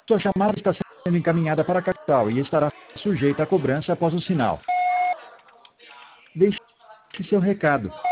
Sua chamada está sendo encaminhada para a capital e estará sujeita a cobrança após o sinal. Deixe seu recado.